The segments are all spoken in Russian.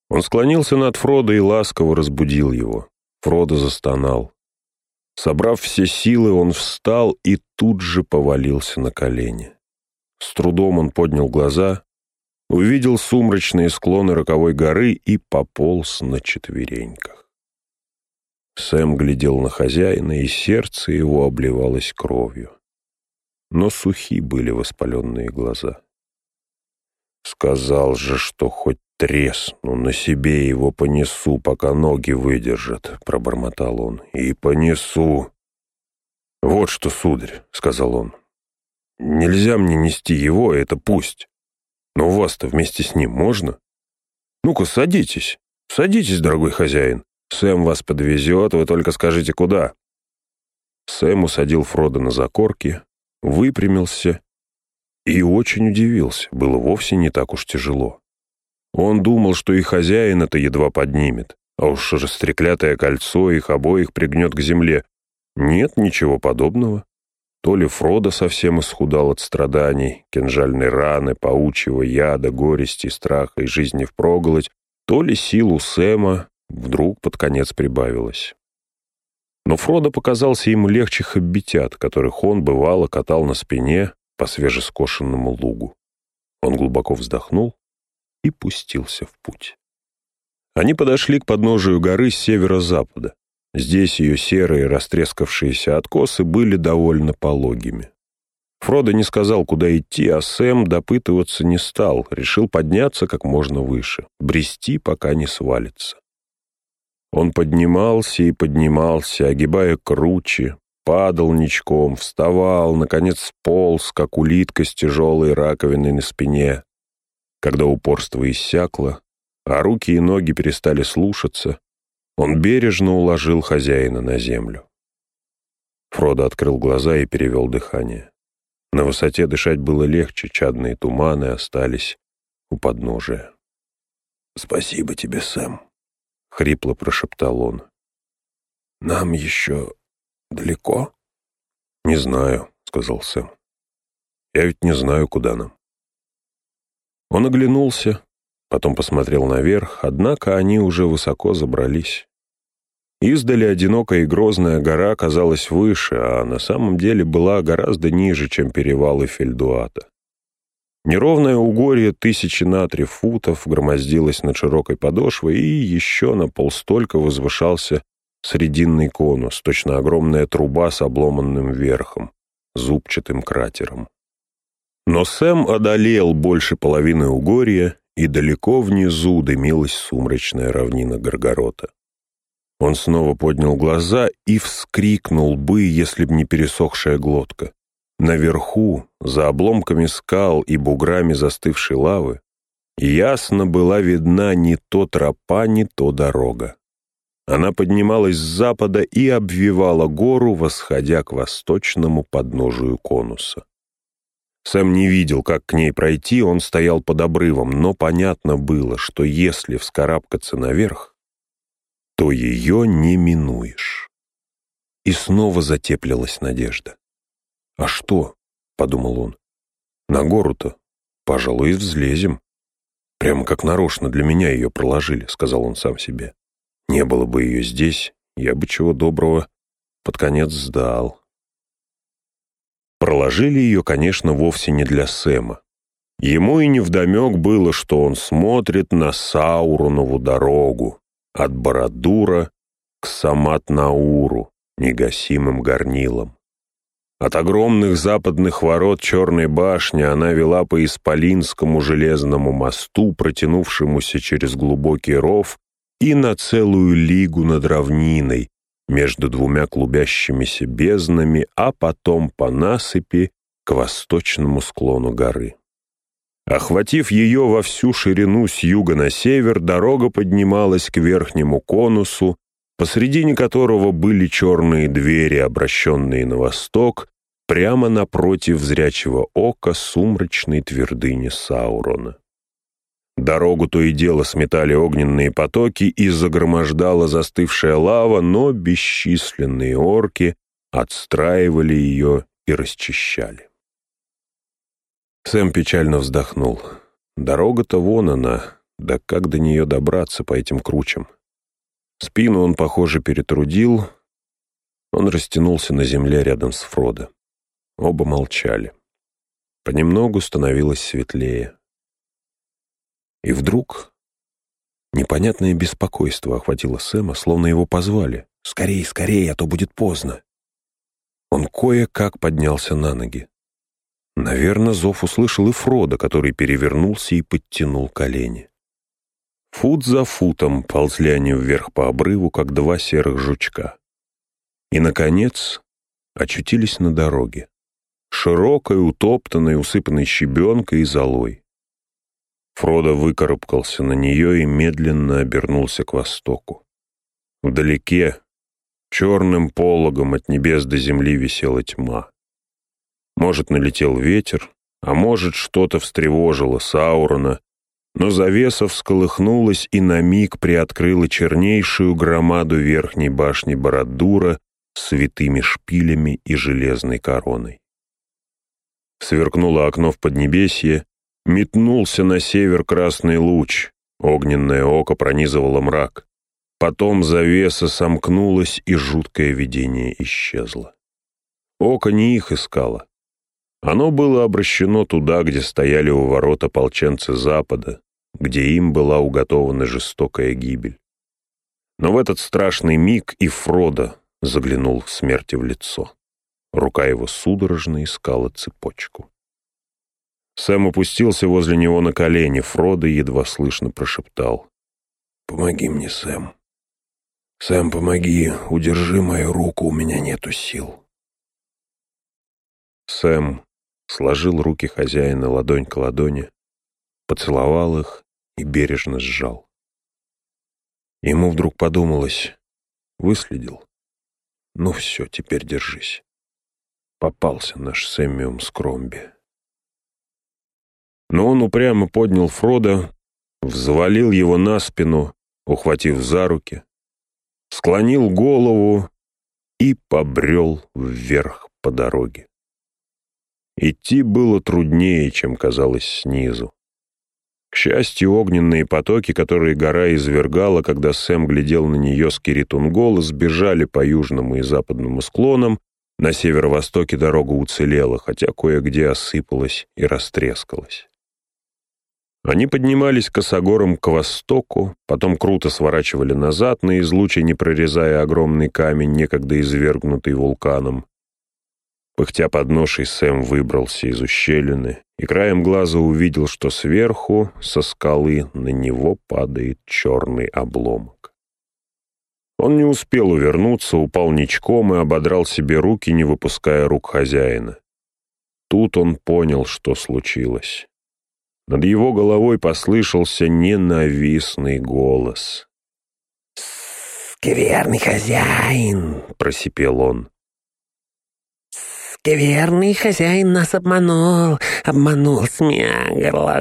Он склонился над Фродо и ласково разбудил его. Фродо застонал. Собрав все силы, он встал и тут же повалился на колени. С трудом он поднял глаза, увидел сумрачные склоны роковой горы и пополз на четвереньках. Сэм глядел на хозяина, и сердце его обливалось кровью. Но сухи были воспаленные глаза. «Сказал же, что хоть тресну, на себе его понесу, пока ноги выдержат», — пробормотал он. «И понесу». «Вот что, сударь», — сказал он, — «нельзя мне нести его, это пусть. Но у вас-то вместе с ним можно? Ну-ка, садитесь, садитесь, дорогой хозяин. Сэм вас подвезет, вы только скажите, куда». Сэм усадил Фродо на закорки, выпрямился и очень удивился. Было вовсе не так уж тяжело. Он думал, что и хозяин это едва поднимет, а уж растреклятое кольцо их обоих пригнет к земле. Нет ничего подобного. То ли Фродо совсем исхудал от страданий, кинжальной раны, паучьего яда, горести, страха и жизни впроголодь, то ли сил у Сэма вдруг под конец прибавилось. Но Фродо показался ему легче хоббитят, которых он, бывало, катал на спине по свежескошенному лугу. Он глубоко вздохнул и пустился в путь. Они подошли к подножию горы с северо-запада. Здесь ее серые растрескавшиеся откосы были довольно пологими. Фродо не сказал, куда идти, а Сэм допытываться не стал, решил подняться как можно выше, брести, пока не свалится. Он поднимался и поднимался, огибая кручи, падал ничком, вставал, наконец полз, как улитка с тяжелой раковиной на спине. Когда упорство иссякло, а руки и ноги перестали слушаться, он бережно уложил хозяина на землю. Фродо открыл глаза и перевел дыхание. На высоте дышать было легче, чадные туманы остались у подножия. «Спасибо тебе, Сэм», — хрипло прошептал он. «Нам еще далеко?» «Не знаю», — сказал Сэм. «Я ведь не знаю, куда нам». Он оглянулся, потом посмотрел наверх, однако они уже высоко забрались. Издали одинокая и грозная гора казалась выше, а на самом деле была гораздо ниже, чем перевалы Фельдуата. Неровное угорье 3 футов громоздилось над широкой подошвой, и еще на полстолько возвышался срединный конус, точно огромная труба с обломанным верхом, зубчатым кратером. Но Сэм одолел больше половины угорья, и далеко внизу дымилась сумрачная равнина Горгорота. Он снова поднял глаза и вскрикнул бы, если б не пересохшая глотка. Наверху, за обломками скал и буграми застывшей лавы, ясно была видна не то тропа, не то дорога. Она поднималась с запада и обвивала гору, восходя к восточному подножию конуса. Сэм не видел, как к ней пройти, он стоял под обрывом, но понятно было, что если вскарабкаться наверх, то ее не минуешь. И снова затеплилась надежда. «А что?» — подумал он. «На гору-то, пожалуй, и взлезем. Прямо как нарочно для меня ее проложили», — сказал он сам себе. «Не было бы ее здесь, я бы чего доброго под конец сдал». Проложили ее, конечно, вовсе не для Сэма. Ему и невдомек было, что он смотрит на Сауронову дорогу от Барад-дûра к Самат-Науру, негасимым горнилам. От огромных западных ворот Черной башни она вела по Исполинскому железному мосту, протянувшемуся через глубокий ров, и на целую лигу над равниной, между двумя клубящимися безднами, а потом по насыпи к восточному склону горы. Охватив ее во всю ширину с юга на север, дорога поднималась к верхнему конусу, посредине которого были черные двери, обращенные на восток, прямо напротив зрячего ока сумрачной твердыни Саурона. Дорогу то и дело сметали огненные потоки и загромождала застывшая лава, но бесчисленные орки отстраивали ее и расчищали. Сэм печально вздохнул. Дорога-то вон она, Да как до нее добраться по этим кручам? Спину он, похоже, перетрудил. Он растянулся на земле рядом с Фродо. Оба молчали. Понемногу становилось светлее. И вдруг непонятное беспокойство охватило Сэма, словно его позвали. «Скорей, скорей, а то будет поздно!» Он кое-как поднялся на ноги. Наверное, зов услышал и Фродо, который перевернулся и подтянул колени. Фут за футом ползли они вверх по обрыву, как два серых жучка. И, наконец, очутились на дороге. Широкой, утоптанной, усыпанной щебенкой и золой. Фродо выкарабкался на нее и медленно обернулся к востоку. Вдалеке, черным пологом от небес до земли, висела тьма. Может, налетел ветер, а может, что-то встревожило Саурона, но завеса всколыхнулась и на миг приоткрыла чернейшую громаду верхней башни Барад-дûра с витыми шпилями и железной короной. Сверкнуло окно в поднебесье, метнулся на север красный луч, огненное око пронизывало мрак. Потом завеса сомкнулась, и жуткое видение исчезло. Око не их искало. Оно было обращено туда, где стояли у ворот ополченцы Запада, где им была уготована жестокая гибель. Но в этот страшный миг и Фродо заглянул в смерти в лицо. Рука его судорожно искала цепочку. Сэм опустился возле него на колени. Фродо едва слышно прошептал: «Помоги мне, Сэм. Сэм, помоги, удержи мою руку, у меня нету сил». Сэм сложил руки хозяина ладонь к ладони, поцеловал их и бережно сжал. Ему вдруг подумалось: выследил. Ну все, теперь держись. Попался наш Сэммиум Скромби. Но он упрямо поднял Фродо, взвалил его на спину, ухватив за руки, склонил голову и побрел вверх по дороге. Идти было труднее, чем казалось снизу. К счастью, огненные потоки, которые гора извергала, когда Сэм глядел на нее с Киритунгола, сбежали по южному и западному склонам. На северо-востоке дорога уцелела, хотя кое-где осыпалась и растрескалась. Они поднимались косогором к востоку, потом круто сворачивали назад, на излуче не прорезая огромный камень, некогда извергнутый вулканом. Пыхтя под ношей, Сэм выбрался из ущелины и краем глаза увидел, что сверху, со скалы, на него падает черный обломок. Он не успел увернуться, упал ничком и ободрал себе руки, не выпуская рук хозяина. Тут он понял, что случилось. Над его головой послышался ненавистный голос. «Скверный хозяин!» — просипел он. «Скверный хозяин нас обманул Смягла.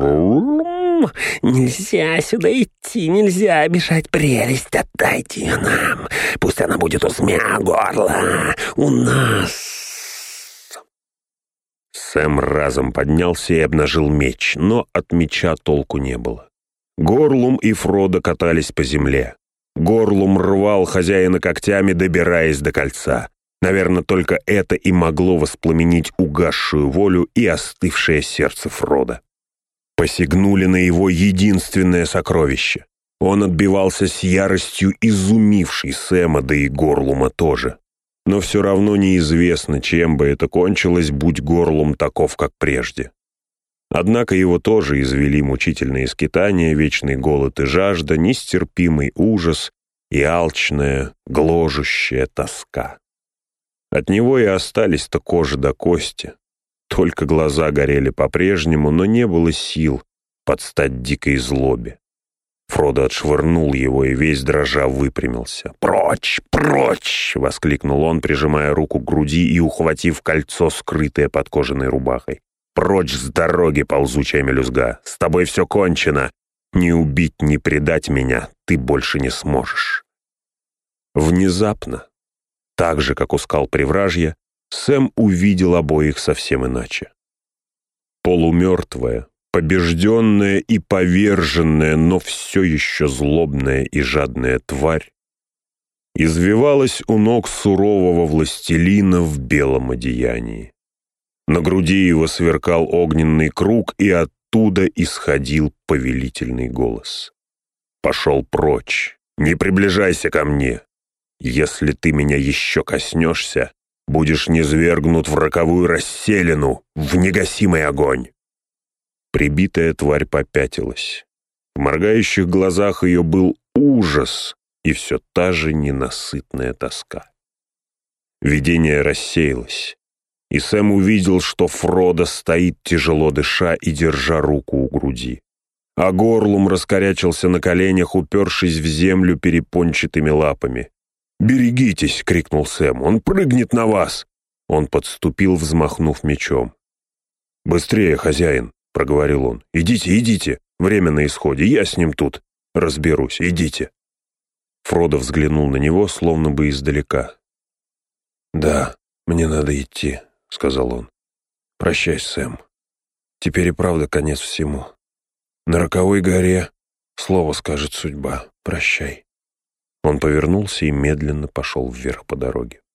Нельзя сюда идти, нельзя обижать прелесть, отдайте ее нам. Пусть она будет у Смягорла, у нас». Сэм разом поднялся и обнажил меч, но от меча толку не было. Горлум и Фродо катались по земле. Горлум рвал хозяина когтями, добираясь до кольца. Наверное, только это и могло воспламенить угасшую волю и остывшее сердце Фродо. Посягнули на его единственное сокровище. Он отбивался с яростью, изумившей Сэма, да и Горлума тоже. Но все равно неизвестно, чем бы это кончилось, будь Горлум таков, как прежде. Однако его тоже извели мучительные скитания, вечный голод и жажда, нестерпимый ужас и алчная, гложущая тоска. От него и остались-то кожа до кости. Только глаза горели по-прежнему, но не было сил подстать дикой злобе. Фродо отшвырнул его и весь дрожа выпрямился. «Прочь! Прочь!» — воскликнул он, прижимая руку к груди и ухватив кольцо, скрытое под кожаной рубахой. «Прочь с дороги, ползучая мелюзга! С тобой все кончено! Ни убить, ни предать меня ты больше не сможешь!» Внезапно, так же, как у скал Привражья, Сэм увидел обоих совсем иначе. Полумертвое, побежденная и поверженная, но все еще злобная и жадная тварь, извивалась у ног сурового властелина в белом одеянии. На груди его сверкал огненный круг, и оттуда исходил повелительный голос. «Пошел прочь, не приближайся ко мне. Если ты меня еще коснешься, будешь низвергнут в роковую расселину, в негасимый огонь». Прибитая тварь попятилась. В моргающих глазах ее был ужас и все та же ненасытная тоска. Видение рассеялось, и Сэм увидел, что Фродо стоит, тяжело дыша и держа руку у груди. А Горлум раскорячился на коленях, упершись в землю перепончатыми лапами. «Берегитесь!» — крикнул Сэм. «Он прыгнет на вас!» Он подступил, взмахнув мечом. «Быстрее, хозяин!» — проговорил он. «Идите, идите! Время на исходе, я с ним тут разберусь, идите!» Фродо взглянул на него, словно бы издалека. «Да, мне надо идти», — сказал он. «Прощай, Сэм. Теперь и правда конец всему. На роковой горе слово скажет судьба. Прощай». Он повернулся и медленно пошел вверх по дороге.